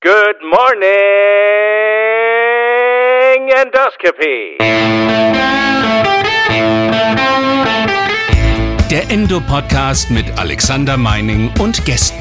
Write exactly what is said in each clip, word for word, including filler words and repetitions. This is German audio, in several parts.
Good morning, Endoscopy. Der Endo-Podcast mit Alexander Meining und Gästen.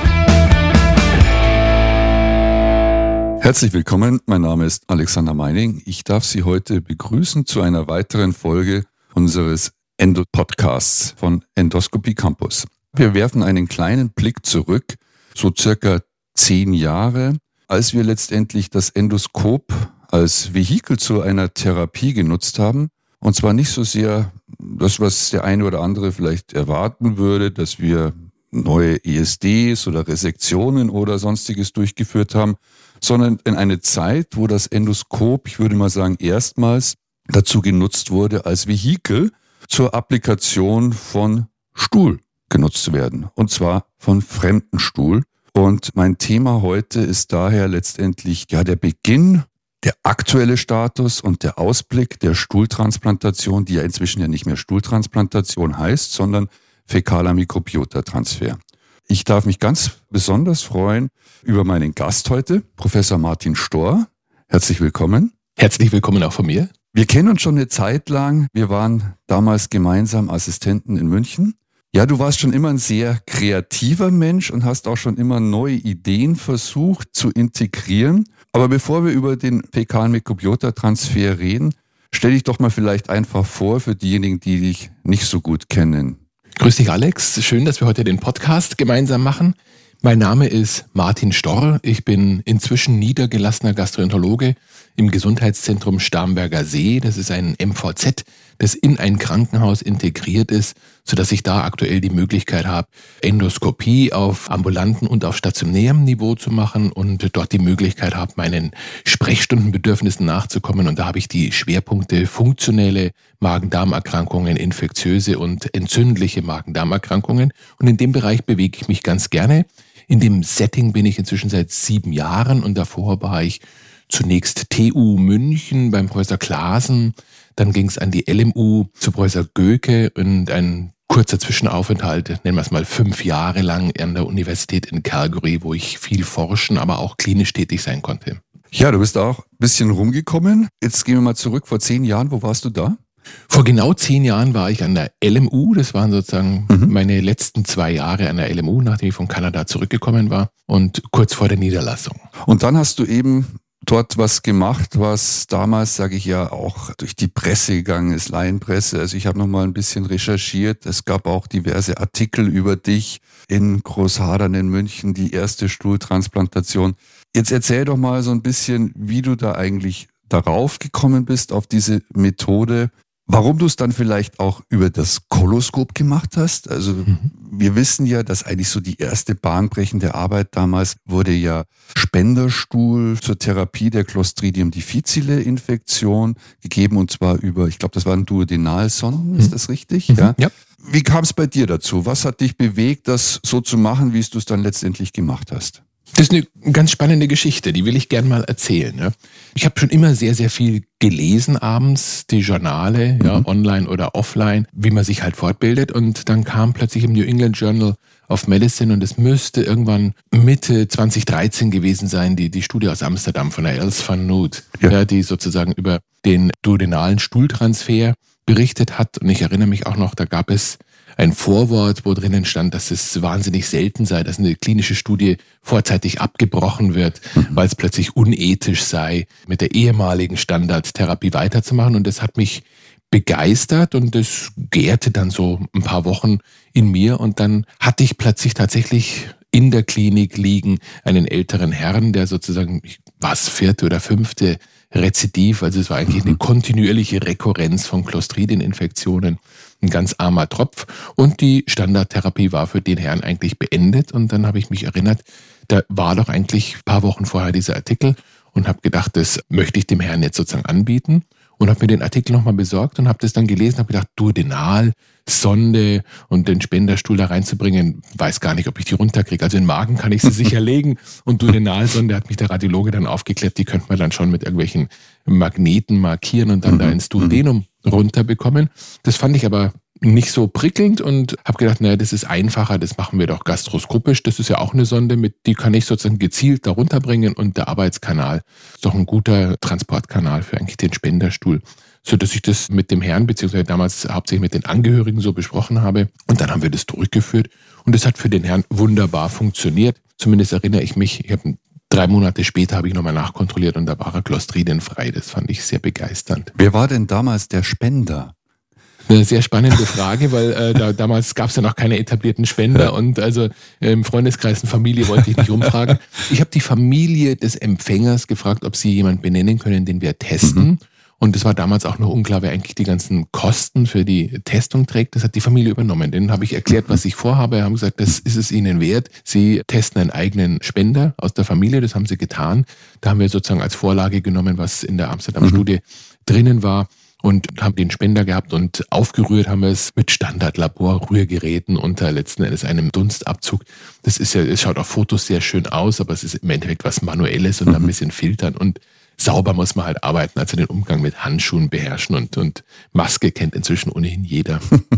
Herzlich willkommen, mein Name ist Alexander Meining. Ich darf Sie heute begrüßen zu einer weiteren Folge unseres Endo-Podcasts von Endoscopy Campus. Wir werfen einen kleinen Blick zurück, so circa zehn Jahre, als wir letztendlich das Endoskop als Vehikel zu einer Therapie genutzt haben. Und zwar nicht so sehr das, was der eine oder andere vielleicht erwarten würde, dass wir neue E S Ds oder Resektionen oder sonstiges durchgeführt haben, sondern in eine Zeit, wo das Endoskop, ich würde mal sagen, erstmals dazu genutzt wurde, als Vehikel zur Applikation von Stuhl genutzt zu werden. Und zwar von fremden Stuhl. Und mein Thema heute ist daher letztendlich ja der Beginn, der aktuelle Status und der Ausblick der Stuhltransplantation, die ja inzwischen ja nicht mehr Stuhltransplantation heißt, sondern fäkaler Mikrobiota-Transfer. Ich darf mich ganz besonders freuen über meinen Gast heute, Professor Martin Storr. Herzlich willkommen. Herzlich willkommen auch von mir. Wir kennen uns schon eine Zeit lang. Wir waren damals gemeinsam Assistenten in München. Ja, du warst schon immer ein sehr kreativer Mensch und hast auch schon immer neue Ideen versucht zu integrieren. Aber bevor wir über den fäkalen Mikrobiota-Transfer reden, stell dich doch mal vielleicht einfach vor für diejenigen, die dich nicht so gut kennen. Grüß dich, Alex. Schön, dass wir heute den Podcast gemeinsam machen. Mein Name ist Martin Storr. Ich bin inzwischen niedergelassener Gastroenterologe im Gesundheitszentrum Starnberger See. Das ist ein M V Z, das in ein Krankenhaus integriert ist, sodass ich da aktuell die Möglichkeit habe, Endoskopie auf ambulanten und auf stationärem Niveau zu machen und dort die Möglichkeit habe, meinen Sprechstundenbedürfnissen nachzukommen. Und da habe ich die Schwerpunkte funktionelle Magen-Darm-Erkrankungen, infektiöse und entzündliche Magen-Darm-Erkrankungen. Und in dem Bereich bewege ich mich ganz gerne. In dem Setting bin ich inzwischen seit sieben Jahren und davor war ich zunächst T U München beim Professor Klaasen, dann ging es an die L M U zu Professor Göke und ein kurzer Zwischenaufenthalt, nennen wir es mal fünf Jahre lang an der Universität in Calgary, wo ich viel forschen, aber auch klinisch tätig sein konnte. Ja, du bist auch ein bisschen rumgekommen. Jetzt gehen wir mal zurück, vor zehn Jahren, wo warst du da? Vor genau zehn Jahren war ich an der L M U. Das waren sozusagen mhm. meine letzten zwei Jahre an der L M U, nachdem ich von Kanada zurückgekommen war und kurz vor der Niederlassung. Und dann hast du eben dort was gemacht, was damals, sage ich ja, auch durch die Presse gegangen ist, Laienpresse. Also ich habe noch mal ein bisschen recherchiert. Es gab auch diverse Artikel über dich in Großhadern in München, die erste Stuhltransplantation. Jetzt erzähl doch mal so ein bisschen, wie du da eigentlich darauf gekommen bist, auf diese Methode. Warum du es dann vielleicht auch über das Koloskop gemacht hast. Also mhm. wir wissen ja, dass eigentlich so die erste bahnbrechende Arbeit damals wurde ja Spenderstuhl zur Therapie der Clostridium difficile Infektion gegeben und zwar über, ich glaube, das waren Duodenalsonden, mhm. ist das richtig? Mhm. Ja. ja. Wie kam es bei dir dazu? Was hat dich bewegt, das so zu machen, wie du es dann letztendlich gemacht hast? Das ist eine ganz spannende Geschichte, die will ich gern mal erzählen. Ja. Ich habe schon immer sehr, sehr viel gelesen abends, die Journale, mhm. ja, online oder offline, wie man sich halt fortbildet. Und dann kam plötzlich im New England Journal of Medicine und es müsste irgendwann Mitte zwanzig dreizehn gewesen sein, die, die Studie aus Amsterdam von der Els van Noot, ja. Ja, die sozusagen über den duodenalen Stuhltransfer berichtet hat. Und ich erinnere mich auch noch, da gab es ein Vorwort, wo drinnen stand, dass es wahnsinnig selten sei, dass eine klinische Studie vorzeitig abgebrochen wird, mhm. weil es plötzlich unethisch sei, mit der ehemaligen Standardtherapie weiterzumachen. Und das hat mich begeistert und das gärte dann so ein paar Wochen in mir. Und dann hatte ich plötzlich tatsächlich in der Klinik liegen einen älteren Herrn, der sozusagen, was, vierte oder fünfte Rezidiv, also es war eigentlich eine kontinuierliche Rekurrenz von Clostridieninfektionen, ein ganz armer Tropf und die Standardtherapie war für den Herrn eigentlich beendet und dann habe ich mich erinnert, da war doch eigentlich ein paar Wochen vorher dieser Artikel und habe gedacht, das möchte ich dem Herrn jetzt sozusagen anbieten und habe mir den Artikel nochmal besorgt und habe das dann gelesen, habe gedacht, Duodenal, Sonde und den Spenderstuhl da reinzubringen, weiß gar nicht, ob ich die runterkriege. Also in den Magen kann ich sie sicher legen und Duodenalsonde hat mich der Radiologe dann aufgeklärt, die könnte man dann schon mit irgendwelchen Magneten markieren und dann mhm. da ins Duodenum runterbekommen. Das fand ich aber nicht so prickelnd und habe gedacht, naja, das ist einfacher, das machen wir doch gastroskopisch. Das ist ja auch eine Sonde, mit die kann ich sozusagen gezielt darunter bringen und der Arbeitskanal ist doch ein guter Transportkanal für eigentlich den Spenderstuhl. So dass ich das mit dem Herrn, beziehungsweise damals hauptsächlich mit den Angehörigen so besprochen habe. Und dann haben wir das durchgeführt und das hat für den Herrn wunderbar funktioniert. Zumindest erinnere ich mich, ich habe drei Monate später habe ich nochmal nachkontrolliert und da war er clostridienfrei. Das fand ich sehr begeisternd. Wer war denn damals der Spender? Eine sehr spannende Frage, weil äh, da, damals gab es ja noch keine etablierten Spender und also äh, im Freundeskreis und Familie wollte ich nicht umfragen. Ich habe die Familie des Empfängers gefragt, ob sie jemanden benennen können, den wir testen. Mhm. Und es war damals auch noch unklar, wer eigentlich die ganzen Kosten für die Testung trägt. Das hat die Familie übernommen. Denen habe ich erklärt, was ich vorhabe. Haben gesagt, das ist es ihnen wert. Sie testen einen eigenen Spender aus der Familie. Das haben sie getan. Da haben wir sozusagen als Vorlage genommen, was in der Amsterdam-Studie mhm. drinnen war. Und haben den Spender gehabt und aufgerührt haben wir es mit Standardlabor-Rührgeräten unter letzten Endes einem Dunstabzug. Das ist ja, es schaut auf Fotos sehr schön aus, aber es ist im Endeffekt was Manuelles und mhm. ein bisschen filtern und sauber muss man halt arbeiten, also den Umgang mit Handschuhen beherrschen und, und Maske kennt inzwischen ohnehin jeder.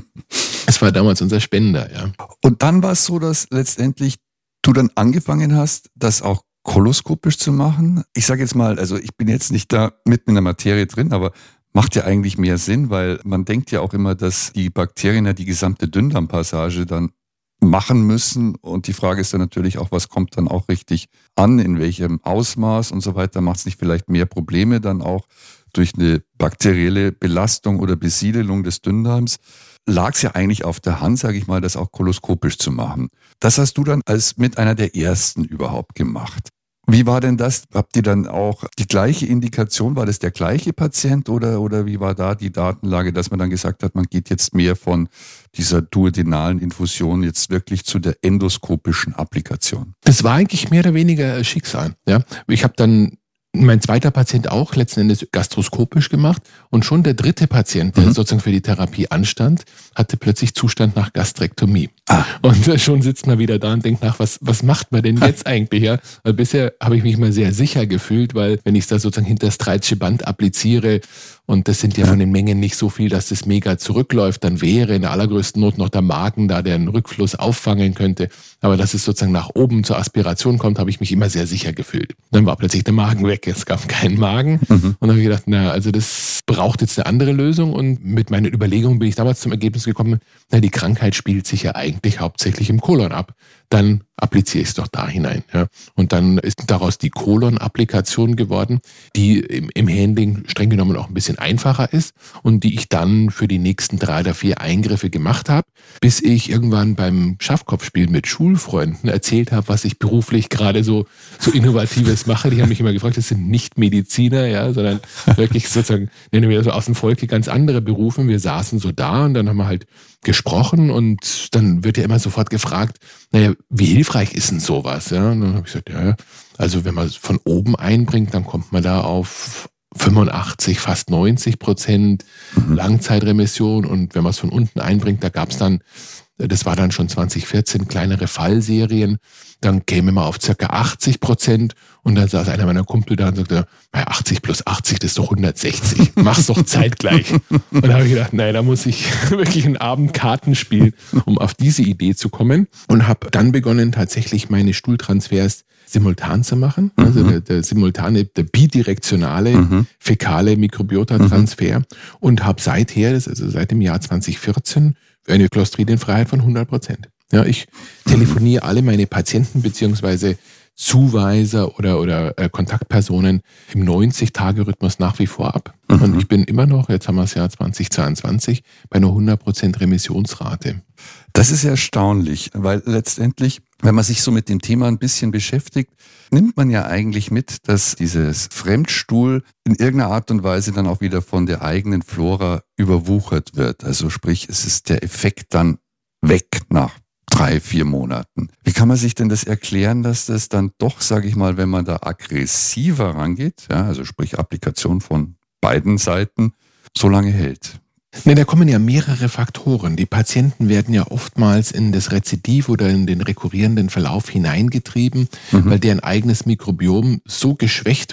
Es war damals unser Spender, ja. Und dann war es so, dass letztendlich du dann angefangen hast, das auch koloskopisch zu machen. Ich sage jetzt mal, also ich bin jetzt nicht da mitten in der Materie drin, aber macht ja eigentlich mehr Sinn, weil man denkt ja auch immer, dass die Bakterien ja die gesamte Dünndarmpassage dann machen müssen. Und die Frage ist dann natürlich auch, was kommt dann auch richtig an, in welchem Ausmaß und so weiter. Macht es nicht vielleicht mehr Probleme dann auch durch eine bakterielle Belastung oder Besiedelung des Dünndarms? Lag es ja eigentlich auf der Hand, sage ich mal, das auch koloskopisch zu machen. Das hast du dann als mit einer der ersten überhaupt gemacht. Wie war denn das? Habt ihr dann auch die gleiche Indikation? War das der gleiche Patient oder, oder wie war da die Datenlage, dass man dann gesagt hat, man geht jetzt mehr von dieser duodenalen Infusion jetzt wirklich zu der endoskopischen Applikation? Das war eigentlich mehr oder weniger Schicksal. Ja, ich habe dann mein zweiter Patient auch letzten Endes gastroskopisch gemacht und schon der dritte Patient, der mhm. sozusagen für die Therapie anstand, hatte plötzlich Zustand nach Gastrektomie. Ah. Und schon sitzt man wieder da und denkt nach, was, was macht man denn jetzt eigentlich? Ja? Weil bisher habe ich mich mal sehr sicher gefühlt, weil wenn ich es da sozusagen hinter das Streitsche Band appliziere und das sind ja, ja von den Mengen nicht so viel, dass das mega zurückläuft, dann wäre in der allergrößten Not noch der Magen da, der einen Rückfluss auffangen könnte. Aber dass es sozusagen nach oben zur Aspiration kommt, habe ich mich immer sehr sicher gefühlt. Dann war plötzlich der Magen weg, es gab keinen Magen. Mhm. Und dann habe ich gedacht, na, also das braucht jetzt eine andere Lösung. Und mit meinen Überlegungen bin ich damals zum Ergebnis gekommen, na, die Krankheit spielt sich ja eigentlich hauptsächlich im Kolon ab. Dann appliziere ich es doch da hinein. Ja. Und dann ist daraus die Kolon-Applikation geworden, die im, im Handling streng genommen auch ein bisschen einfacher ist und die ich dann für die nächsten drei oder vier Eingriffe gemacht habe, bis ich irgendwann beim Schafkopfspiel mit Schulfreunden erzählt habe, was ich beruflich gerade so, so Innovatives mache. Die haben mich immer gefragt, das sind nicht Mediziner, ja, sondern wirklich sozusagen, nennen wir das so aus dem Volke, ganz andere Berufe. Wir saßen so da und dann haben wir halt gesprochen und dann wird ja immer sofort gefragt, naja, wie hilfreich ist denn sowas? Ja, und dann habe ich gesagt, ja, also wenn man es von oben einbringt, dann kommt man da auf fünfundachtzig, fast neunzig Prozent mhm. Langzeitremission und wenn man es von unten einbringt, da gab es dann, das war dann schon zwanzig vierzehn, kleinere Fallserien, dann käme man auf circa achtzig Prozent und dann saß einer meiner Kumpel da und sagte, achtzig plus achtzig, das ist doch hundertsechzig, mach's doch zeitgleich. Und da habe ich gedacht, nein, da muss ich wirklich einen Abend Karten spielen, um auf diese Idee zu kommen und habe dann begonnen, tatsächlich meine Stuhltransfers simultan zu machen, mhm. also der, der simultane, der bidirektionale mhm. fäkale Mikrobiota-Transfer mhm. und habe seither, also seit dem Jahr zwanzig vierzehn, eine Clostridienfreiheit von hundert Prozent. Ja, ich telefoniere alle meine Patienten beziehungsweise Zuweiser oder, oder äh, Kontaktpersonen im neunzig-Tage-Rhythmus nach wie vor ab. Mhm. Und ich bin immer noch, jetzt haben wir das Jahr zwanzig zweiundzwanzig, bei einer hundert Prozent Remissionsrate. Das ist erstaunlich, weil letztendlich, wenn man sich so mit dem Thema ein bisschen beschäftigt, nimmt man ja eigentlich mit, dass dieses Fremdstuhl in irgendeiner Art und Weise dann auch wieder von der eigenen Flora überwuchert wird. Also sprich, es ist der Effekt dann weg nach drei, vier Monaten. Wie kann man sich denn das erklären, dass das dann doch, sage ich mal, wenn man da aggressiver rangeht, ja, also sprich Applikation von beiden Seiten, so lange hält? Ne, da kommen ja mehrere Faktoren. Die Patienten werden ja oftmals in das Rezidiv oder in den rekurrierenden Verlauf hineingetrieben, mhm. weil deren eigenes Mikrobiom so geschwächt wird,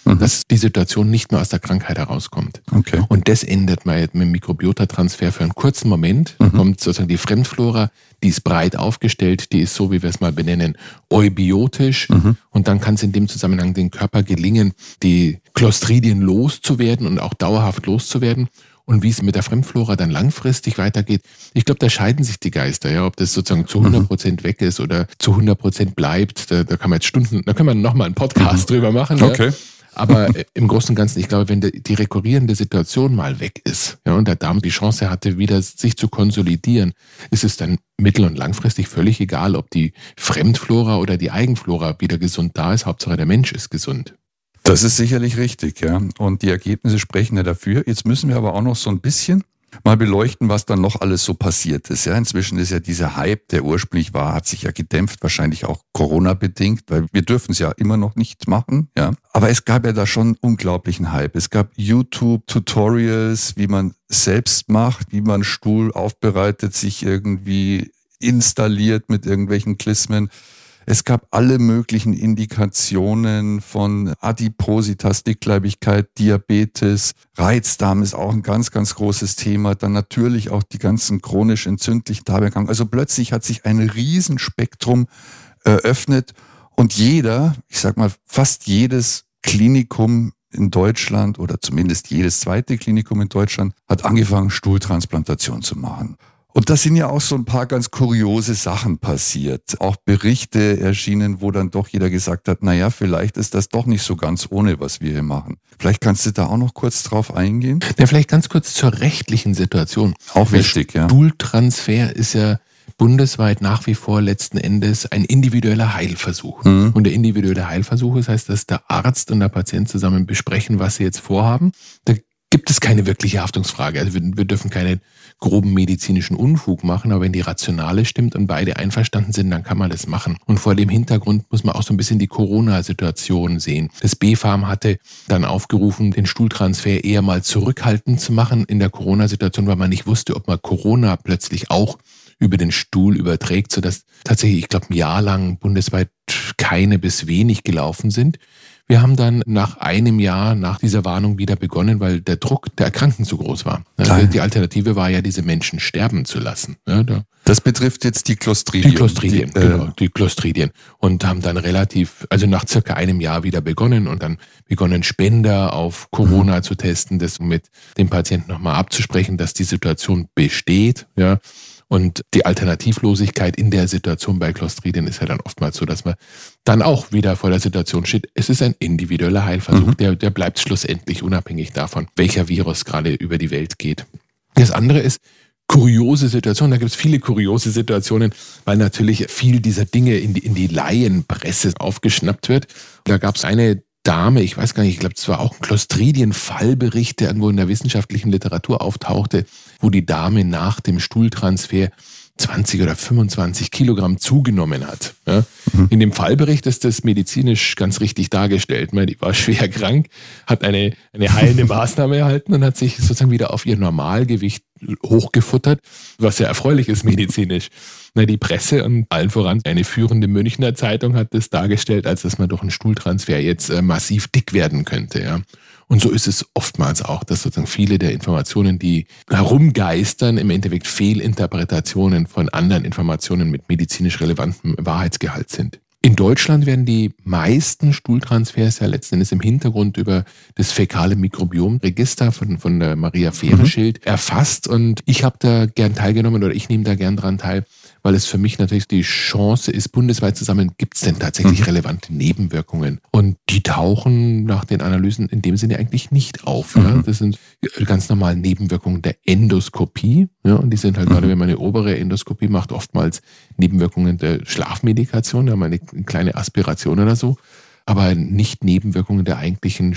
mhm. dass die Situation nicht mehr aus der Krankheit herauskommt. Okay. Und das ändert man jetzt mit dem Mikrobiotatransfer für einen kurzen Moment. Mhm. Kommt sozusagen die Fremdflora, die ist breit aufgestellt, die ist so, wie wir es mal benennen, eubiotisch. Mhm. Und dann kann es in dem Zusammenhang dem Körper gelingen, die Clostridien loszuwerden und auch dauerhaft loszuwerden. Und wie es mit der Fremdflora dann langfristig weitergeht, ich glaube, da scheiden sich die Geister, ja, ob das sozusagen zu hundert Prozent weg ist oder zu hundert Prozent bleibt. Da, da kann man jetzt Stunden, da können wir nochmal einen Podcast mhm. drüber machen. Okay. Ja. Aber im Großen und Ganzen, ich glaube, wenn die, die rekurrierende Situation mal weg ist, ja, und der Darm die Chance hatte, wieder sich zu konsolidieren, ist es dann mittel- und langfristig völlig egal, ob die Fremdflora oder die Eigenflora wieder gesund da ist. Hauptsache der Mensch ist gesund. Das ist sicherlich richtig, ja. Und die Ergebnisse sprechen ja dafür. Jetzt müssen wir aber auch noch so ein bisschen mal beleuchten, was dann noch alles so passiert ist. Ja, inzwischen ist ja dieser Hype, der ursprünglich war, hat sich ja gedämpft, wahrscheinlich auch Corona-bedingt, weil wir dürfen es ja immer noch nicht machen, ja. Aber es gab ja da schon einen unglaublichen Hype. Es gab YouTube-Tutorials, wie man selbst macht, wie man Stuhl aufbereitet, sich irgendwie installiert mit irgendwelchen Klismen. Es gab alle möglichen Indikationen von Adipositas, Dickleibigkeit, Diabetes, Reizdarm ist auch ein ganz, ganz großes Thema. Dann natürlich auch die ganzen chronisch entzündlichen Darmerkrankungen. Also plötzlich hat sich ein Riesenspektrum eröffnet und jeder, ich sag mal fast jedes Klinikum in Deutschland oder zumindest jedes zweite Klinikum in Deutschland hat angefangen, Stuhltransplantation zu machen. Und da sind ja auch so ein paar ganz kuriose Sachen passiert. Auch Berichte erschienen, wo dann doch jeder gesagt hat, naja, vielleicht ist das doch nicht so ganz ohne, was wir hier machen. Vielleicht kannst du da auch noch kurz drauf eingehen? Ja, vielleicht ganz kurz zur rechtlichen Situation. Auch wichtig, ja. Stuhltransfer ist ja bundesweit nach wie vor letzten Endes ein individueller Heilversuch. Mhm. Und der individuelle Heilversuch, das heißt, dass der Arzt und der Patient zusammen besprechen, was sie jetzt vorhaben. Da gibt es keine wirkliche Haftungsfrage. Also wir, wir dürfen keine groben medizinischen Unfug machen, aber wenn die Rationale stimmt und beide einverstanden sind, dann kann man das machen. Und vor dem Hintergrund muss man auch so ein bisschen die Corona-Situation sehen. Das B Fam hatte dann aufgerufen, den Stuhltransfer eher mal zurückhaltend zu machen in der Corona-Situation, weil man nicht wusste, ob man Corona plötzlich auch über den Stuhl überträgt, sodass tatsächlich, ich glaube, ein Jahr lang bundesweit keine bis wenig gelaufen sind. Wir haben dann nach einem Jahr nach dieser Warnung wieder begonnen, weil der Druck der Erkrankten zu groß war. Also die Alternative war ja, diese Menschen sterben zu lassen. Ja, da das betrifft jetzt die Clostridien. Die Clostridien, die, äh, genau, die Clostridien. Und haben dann relativ, also nach circa einem Jahr wieder begonnen und dann begonnen, Spender auf Corona mhm. zu testen, das mit dem Patienten nochmal abzusprechen, dass die Situation besteht, ja. Und die Alternativlosigkeit in der Situation bei Clostridien ist ja dann oftmals so, dass man dann auch wieder vor der Situation steht. Es ist ein individueller Heilversuch, mhm. der, der bleibt schlussendlich unabhängig davon, welcher Virus gerade über die Welt geht. Das andere ist kuriose Situationen. Da gibt es viele kuriose Situationen, weil natürlich viel dieser Dinge in die, in die Laienpresse aufgeschnappt wird. Da gab es eine Dame, ich weiß gar nicht, ich glaube, es war auch ein Clostridien-Fallbericht, der irgendwo in der wissenschaftlichen Literatur auftauchte, wo die Dame nach dem Stuhltransfer zwanzig oder fünfundzwanzig Kilogramm zugenommen hat. Ja. Mhm. In dem Fallbericht ist das medizinisch ganz richtig dargestellt. Die war schwer krank, hat eine, eine heilende Maßnahme erhalten und hat sich sozusagen wieder auf ihr Normalgewicht hochgefuttert, was sehr erfreulich ist medizinisch. Die Presse und allen voran eine führende Münchner Zeitung hat das dargestellt, als dass man durch einen Stuhltransfer jetzt massiv dick werden könnte. Ja. Und so ist es oftmals auch, dass sozusagen viele der Informationen, die herumgeistern, im Endeffekt Fehlinterpretationen von anderen Informationen mit medizinisch relevantem Wahrheitsgehalt sind. In Deutschland werden die meisten Stuhltransfers ja letzten Endes im Hintergrund über das fäkale Mikrobiomregister von, von der Maria Fereschild mhm. erfasst. Und ich habe da gern teilgenommen oder ich nehme da gern dran teil, weil es für mich natürlich die Chance ist, bundesweit zu sammeln, gibt es denn tatsächlich mhm. relevante Nebenwirkungen? Und die tauchen nach den Analysen in dem Sinne eigentlich nicht auf. Mhm. Ja? Das sind ganz normale Nebenwirkungen der Endoskopie. Ja? Und die sind halt mhm. gerade, wenn man eine obere Endoskopie macht, oftmals Nebenwirkungen der Schlafmedikation, da haben wir eine kleine Aspiration oder so, aber nicht Nebenwirkungen der eigentlichen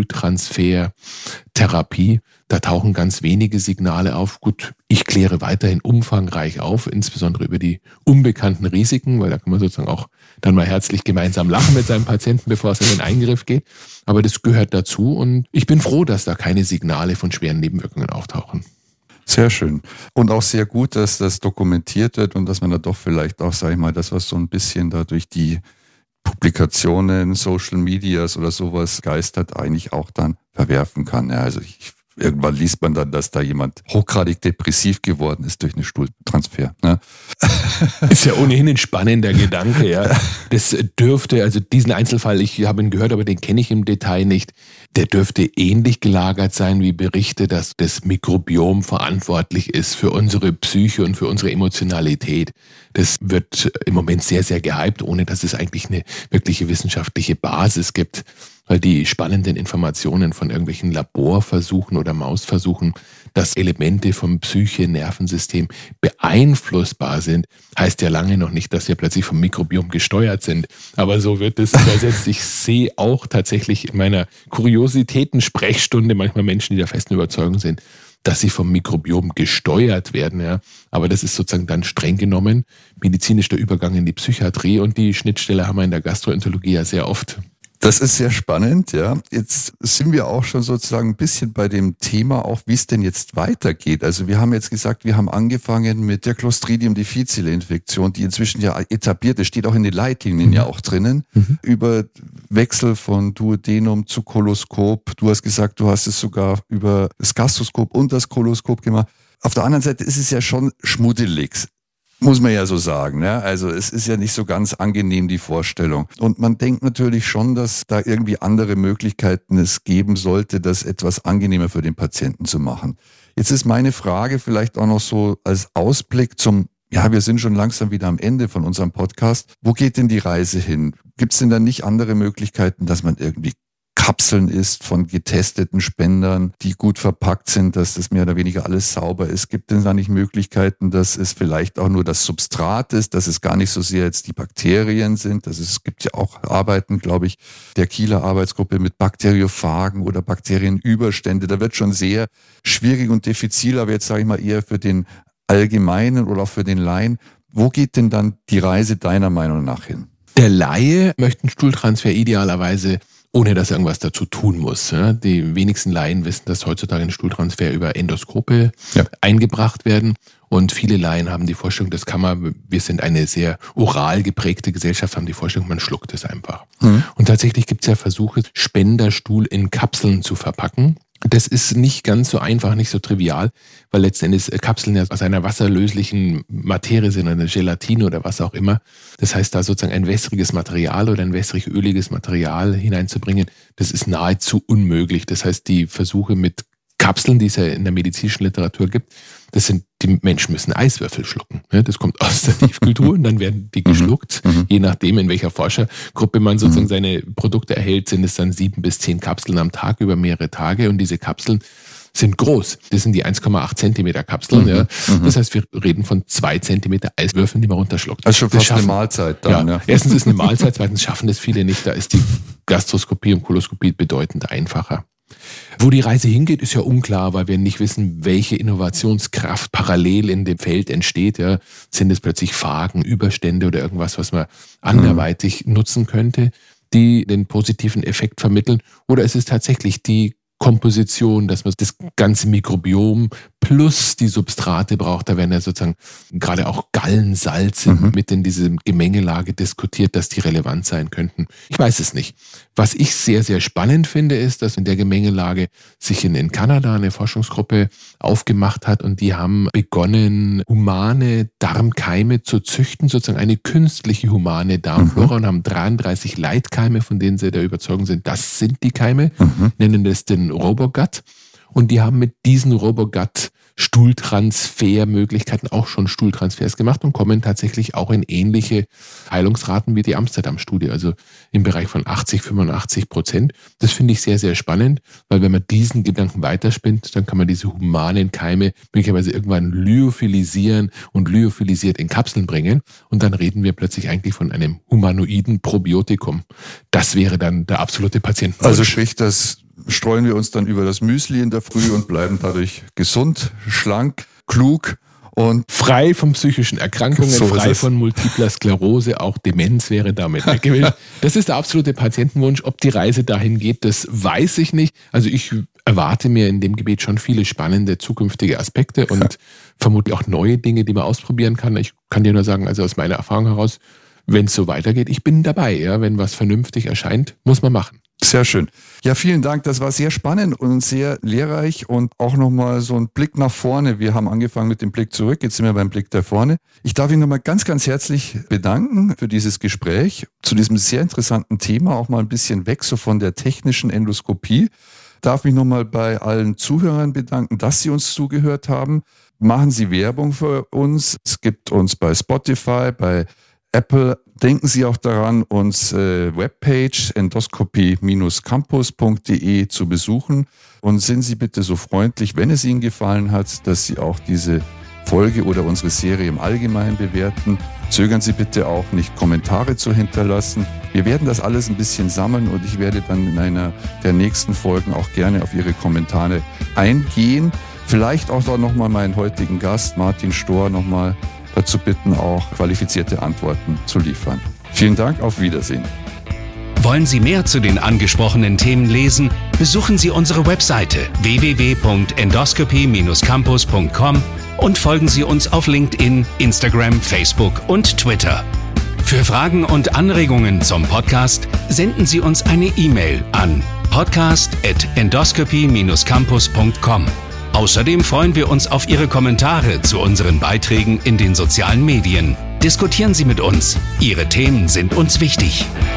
Stuhltransfertherapie. Da tauchen ganz wenige Signale auf. Gut, ich kläre weiterhin umfangreich auf, insbesondere über die unbekannten Risiken, weil da kann man sozusagen auch dann mal herzlich gemeinsam lachen mit seinem Patienten, bevor es in den Eingriff geht. Aber das gehört dazu und ich bin froh, dass da keine Signale von schweren Nebenwirkungen auftauchen. Sehr schön. Und auch sehr gut, dass das dokumentiert wird und dass man da doch vielleicht auch, sag ich mal, das, was so ein bisschen da durch die Publikationen, Social Medias oder sowas geistert, eigentlich auch dann verwerfen kann. Ja, also ich, irgendwann liest man dann, dass da jemand hochgradig depressiv geworden ist durch einen Stuhltransfer. Ne? Ist ja ohnehin ein spannender Gedanke, ja. Das dürfte, also diesen Einzelfall, ich habe ihn gehört, aber den kenne ich im Detail nicht, der dürfte ähnlich gelagert sein wie Berichte, dass das Mikrobiom verantwortlich ist für unsere Psyche und für unsere Emotionalität. Das wird im Moment sehr, sehr gehypt, ohne dass es eigentlich eine wirkliche wissenschaftliche Basis gibt. Weil die spannenden Informationen von irgendwelchen Laborversuchen oder Mausversuchen, dass Elemente vom Psyche, Nervensystem beeinflussbar sind, heißt ja lange noch nicht, dass wir plötzlich vom Mikrobiom gesteuert sind. Aber so wird es übersetzt. Ich sehe auch tatsächlich in meiner Kuriositäten-Sprechstunde manchmal Menschen, die der festen Überzeugung sind, dass sie vom Mikrobiom gesteuert werden. Ja. Aber das ist sozusagen dann streng genommen medizinisch der Übergang in die Psychiatrie und die Schnittstelle haben wir in der Gastroenterologie ja sehr oft. Das ist sehr spannend, ja. Jetzt sind wir auch schon sozusagen ein bisschen bei dem Thema, auch wie es denn jetzt weitergeht. Also wir haben jetzt gesagt, wir haben angefangen mit der Clostridium difficile Infektion, die inzwischen ja etabliert ist, steht auch in den Leitlinien mhm. ja auch drinnen, mhm. über Wechsel von Duodenum zu Koloskop. Du hast gesagt, du hast es sogar über das Gastroskop und das Koloskop gemacht. Auf der anderen Seite ist es ja schon schmuddelig. Muss man ja so sagen, ne? Also es ist ja nicht so ganz angenehm, die Vorstellung. Und man denkt natürlich schon, dass da irgendwie andere Möglichkeiten es geben sollte, das etwas angenehmer für den Patienten zu machen. Jetzt ist meine Frage vielleicht auch noch so als Ausblick zum, ja, wir sind schon langsam wieder am Ende von unserem Podcast. Wo geht denn die Reise hin? Gibt es denn da nicht andere Möglichkeiten, dass man irgendwie Kapseln isst von getesteten Spendern, die gut verpackt sind, dass das mehr oder weniger alles sauber ist? Gibt es da nicht Möglichkeiten, dass es vielleicht auch nur das Substrat ist, dass es gar nicht so sehr jetzt die Bakterien sind? Das ist, es gibt ja auch Arbeiten, glaube ich, der Kieler Arbeitsgruppe mit Bakteriophagen oder Bakterienüberstände. Da wird schon sehr schwierig und diffizil, aber jetzt sage ich mal eher für den Allgemeinen oder auch für den Laien. Wo geht denn dann die Reise deiner Meinung nach hin? Der Laie möchte einen Stuhltransfer idealerweise ohne dass er irgendwas dazu tun muss. Die wenigsten Laien wissen, dass heutzutage ein Stuhltransfer über Endoskope ja. eingebracht werden. Und viele Laien haben die Vorstellung, das kann man, wir sind eine sehr oral geprägte Gesellschaft, haben die Vorstellung, man schluckt es einfach. Mhm. Und tatsächlich gibt es ja Versuche, Spenderstuhl in Kapseln zu verpacken. Das ist nicht ganz so einfach, nicht so trivial, weil letztendlich Kapseln ja aus einer wasserlöslichen Materie sind, eine Gelatine oder was auch immer. Das heißt, da sozusagen ein wässriges Material oder ein wässrig-öliges Material hineinzubringen, das ist nahezu unmöglich. Das heißt, die Versuche mit Kapseln, die es ja in der medizinischen Literatur gibt, das sind, die Menschen müssen Eiswürfel schlucken. Das kommt aus der Tiefkühltruhe und dann werden die geschluckt. Mhm. Je nachdem, in welcher Forschergruppe man sozusagen seine Produkte erhält, sind es dann sieben bis zehn Kapseln am Tag über mehrere Tage. Und diese Kapseln sind groß. Das sind die eins Komma acht Zentimeter Kapseln. Mhm. Ja. Das heißt, wir reden von zwei Zentimeter Eiswürfeln, die man runterschluckt. Also schon fast eine Mahlzeit dann. Ja. Ja. Erstens ist eine Mahlzeit, zweitens schaffen das viele nicht. Da ist die Gastroskopie und Koloskopie bedeutend einfacher. Wo die Reise hingeht, ist ja unklar, weil wir nicht wissen, welche Innovationskraft parallel in dem Feld entsteht. Ja. Sind es plötzlich Phagen, Überstände oder irgendwas, was man anderweitig mhm. nutzen könnte, die den positiven Effekt vermitteln? Oder ist es tatsächlich die Komposition, dass man das ganze Mikrobiom plus die Substrate braucht? Da werden ja sozusagen gerade auch Gallensalze mhm. mit in diese Gemengelage diskutiert, dass die relevant sein könnten. Ich weiß es nicht. Was ich sehr, sehr spannend finde, ist, dass in der Gemengelage sich in, in Kanada eine Forschungsgruppe aufgemacht hat und die haben begonnen, humane Darmkeime zu züchten, sozusagen eine künstliche humane Darmflora mhm. und haben dreiunddreißig Leitkeime, von denen sie der Überzeugung sind, das sind die Keime, mhm. nennen das den Robogut. Und die haben mit diesen Robogut Stuhltransfermöglichkeiten auch schon Stuhltransfers gemacht und kommen tatsächlich auch in ähnliche Heilungsraten wie die Amsterdam-Studie, also im Bereich von achtzig, fünfundachtzig Prozent. Das finde ich sehr, sehr spannend, weil wenn man diesen Gedanken weiterspinnt, dann kann man diese humanen Keime möglicherweise irgendwann lyophilisieren und lyophilisiert in Kapseln bringen und dann reden wir plötzlich eigentlich von einem humanoiden Probiotikum. Das wäre dann der absolute Patientenwunsch. Also sprich, das streuen wir uns dann über das Müsli in der Früh und bleiben dadurch gesund, schlank, klug und frei von psychischen Erkrankungen, so frei von multipler Sklerose, auch Demenz wäre damit weggewischt. Das ist der absolute Patientenwunsch. Ob die Reise dahin geht, das weiß ich nicht. Also ich erwarte mir in dem Gebiet schon viele spannende zukünftige Aspekte und vermutlich auch neue Dinge, die man ausprobieren kann. Ich kann dir nur sagen, also aus meiner Erfahrung heraus, wenn es so weitergeht, ich bin dabei. Ja, wenn was vernünftig erscheint, muss man machen. Sehr schön. Ja, vielen Dank. Das war sehr spannend und sehr lehrreich und auch nochmal so ein Blick nach vorne. Wir haben angefangen mit dem Blick zurück, jetzt sind wir beim Blick da vorne. Ich darf Ihnen nochmal ganz, ganz herzlich bedanken für dieses Gespräch zu diesem sehr interessanten Thema, auch mal ein bisschen weg so von der technischen Endoskopie. Ich darf mich nochmal bei allen Zuhörern bedanken, dass Sie uns zugehört haben. Machen Sie Werbung für uns. Es gibt uns bei Spotify, bei Apple. Denken Sie auch daran, uns äh, Webpage endoscopy Bindestrich campus punkt de zu besuchen. Und sind Sie bitte so freundlich, wenn es Ihnen gefallen hat, dass Sie auch diese Folge oder unsere Serie im Allgemeinen bewerten. Zögern Sie bitte auch nicht, Kommentare zu hinterlassen. Wir werden das alles ein bisschen sammeln und ich werde dann in einer der nächsten Folgen auch gerne auf Ihre Kommentare eingehen. Vielleicht auch noch nochmal meinen heutigen Gast, Martin Stohr, nochmal dazu bitten, auch qualifizierte Antworten zu liefern. Vielen Dank, auf Wiedersehen. Wollen Sie mehr zu den angesprochenen Themen lesen? Besuchen Sie unsere Webseite w w w punkt endoscopy Bindestrich campus punkt com und folgen Sie uns auf LinkedIn, Instagram, Facebook und Twitter. Für Fragen und Anregungen zum Podcast senden Sie uns eine E-Mail an podcast at endoscopy Bindestrich campus punkt com. Außerdem freuen wir uns auf Ihre Kommentare zu unseren Beiträgen in den sozialen Medien. Diskutieren Sie mit uns. Ihre Themen sind uns wichtig.